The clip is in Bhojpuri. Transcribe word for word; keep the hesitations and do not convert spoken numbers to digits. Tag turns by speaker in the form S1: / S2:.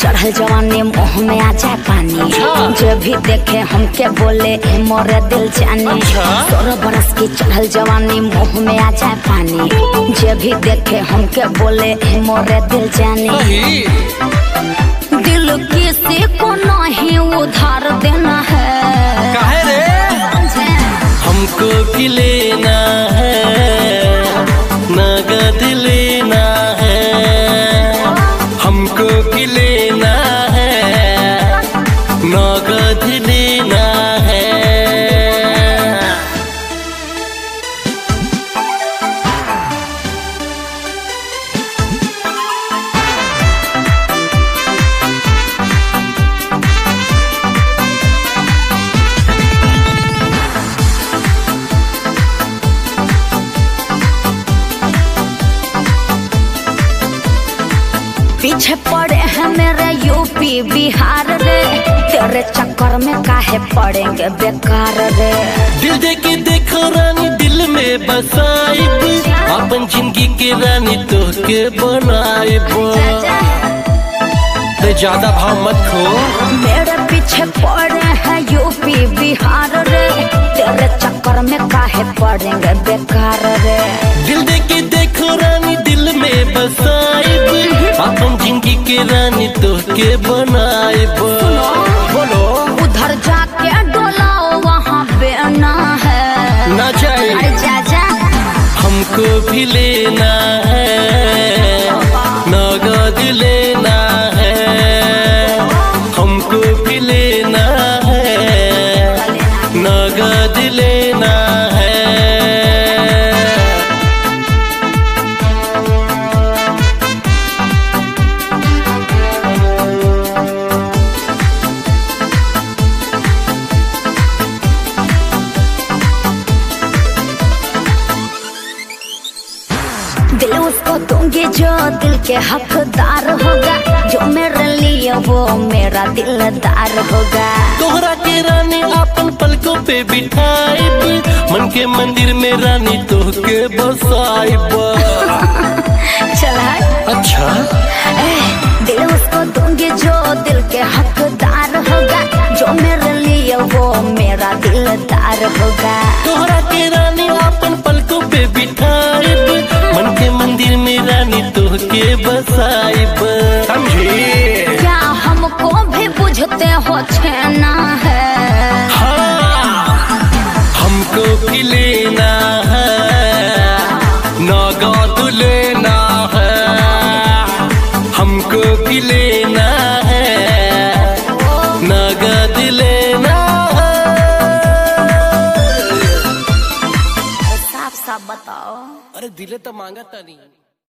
S1: चढ़ल जवानी मुँह में आ जाए पानी। जो भी देखे हमके बोले ए मोरे दिल जानी। सोलह बरस की चढ़ल जवानी मुँह में आ जाए पानी। जो भी देखे हमके बोले ए मोरे दिल जानी। दिल किसी को नहीं उधार देना है।
S2: काहे रे? हमको भी लेना है, नगद लेना है। हमको भी लेना है, नगद लेना है।
S1: पीछे पड़े हैं मेरे यूपी बिहार रे। तेरे चक्कर में काहे पड़ेंगे बेकार रे।
S2: दिल दे के देखो रानी, दिल में बसाइब। अपन जिंदगी के रानी तो के बनाइब। तो ज्यादा भाव मत खो।
S1: मेरे पीछे पड़े हैं यूपी बिहार रे। तेरे चक्कर में काहे पड़ेंगे बेकार रे।
S2: दिल दे के देखो रानी, दिल में बसाइब। अपन जिंदगी के रानी तो के बनाइब। बोलो
S1: उधर जाके डोलाओ, वहाँ बेना है
S2: ना जाए।
S1: अरे जा जा।
S2: हमको भी लेना है, नगद लेना है। हमको भी लेना है, नगद लेना है।
S1: दिल उसको दूंगी जो दिल के हकदार होगा। जो मेरे लिए वो मेरा दिलदार होगा।
S2: तोहरा के रानी अपन पलकों पे बिठाइब। मन के मंदिर में रानी तो के बसाइब।
S1: चला
S2: अच्छा
S1: ए, दिल उसको दूंगी जो दिल के हकदार होगा। जो मेरे लिए वो मेरा दिलदार होगा।
S2: तोहरा के रानी अपन पलकों पे बिठाइब। मन के मंदिर में रानी तो के बसाइब। समझी?
S1: क्या हमको भी बुझते हो छेना है।
S2: हाँ, हमको भी लेना है, नगद लेना है। हमको भी लेना है, नगद लेना है।
S1: साफ साफ बताओ।
S2: अरे दिले तो मांगा था नहीं।